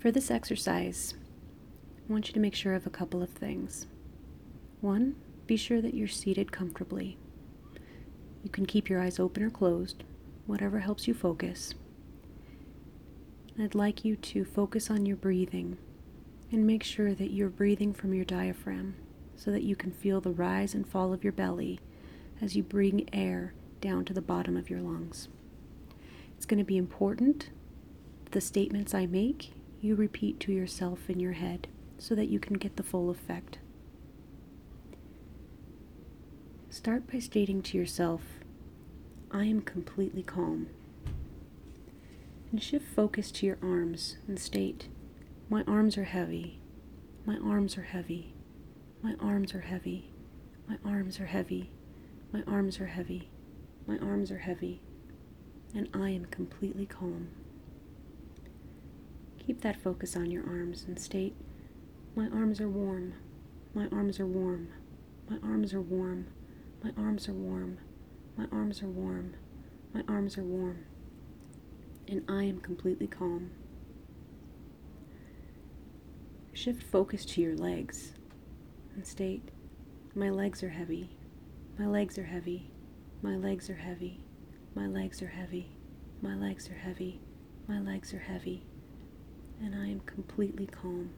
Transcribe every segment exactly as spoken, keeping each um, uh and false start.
For this exercise, I want you to make sure of a couple of things. One, be sure that you're seated comfortably. You can keep your eyes open or closed, whatever helps you focus. I'd like you to focus on your breathing and make sure that you're breathing from your diaphragm so that you can feel the rise and fall of your belly as you bring air down to the bottom of your lungs. It's going to be important that the statements I make, you repeat to yourself in your head so that you can get the full effect. Start by stating to yourself, I am completely calm. And shift focus to your arms and state, my arms are heavy, my arms are heavy, my arms are heavy, my arms are heavy, my arms are heavy, my arms are heavy, and I am completely calm. Keep that focus on your arms and state, my arms are warm, my arms are warm, my arms are warm, my arms are warm, my arms are warm, my arms are warm, and I am completely calm. Shift focus to your legs and state, my legs are heavy, my legs are heavy, my legs are heavy, my legs are heavy, my legs are heavy, my legs are heavy, and I am completely calm.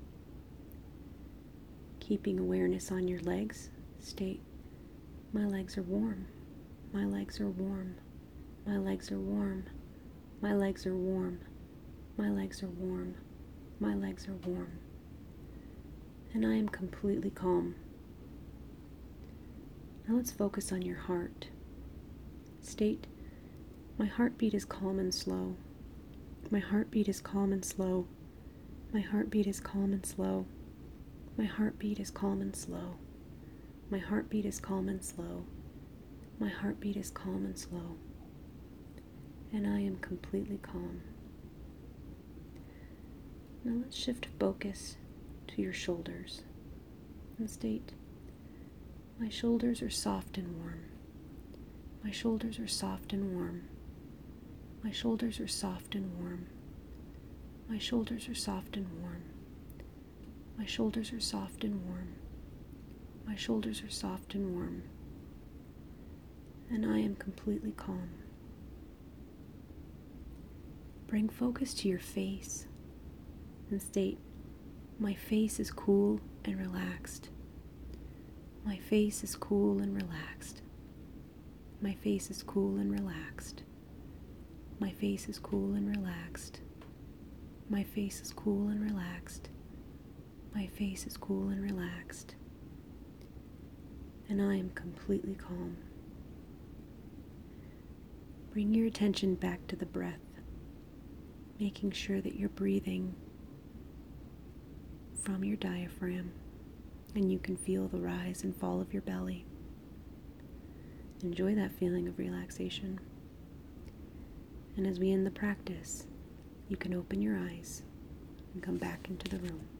Keeping awareness on your legs, state, my legs are warm, my legs are warm, my legs are warm, my legs are warm, my legs are warm, my legs are warm, and I am completely calm. Now let's focus on your heart. State, my heartbeat is calm and slow. My heartbeat is calm and slow. My heartbeat is calm and slow. My heartbeat is calm and slow. My heartbeat is calm and slow. My heartbeat is calm and slow. And I am completely calm. Now let's shift focus to your shoulders and state, my shoulders are soft and warm. My shoulders are soft and warm. My shoulders are soft and warm. My shoulders are soft and warm. My shoulders are soft and warm. My shoulders are soft and warm. And I am completely calm. Bring focus to your face and state, my face is cool and relaxed. My face is cool and relaxed. My face is cool and relaxed. My face is cool and relaxed. My face is cool and relaxed. My face is cool and relaxed. And I am completely calm. Bring your attention back to the breath, making sure that you're breathing from your diaphragm and you can feel the rise and fall of your belly. Enjoy that feeling of relaxation. And as we end the practice, you can open your eyes and come back into the room.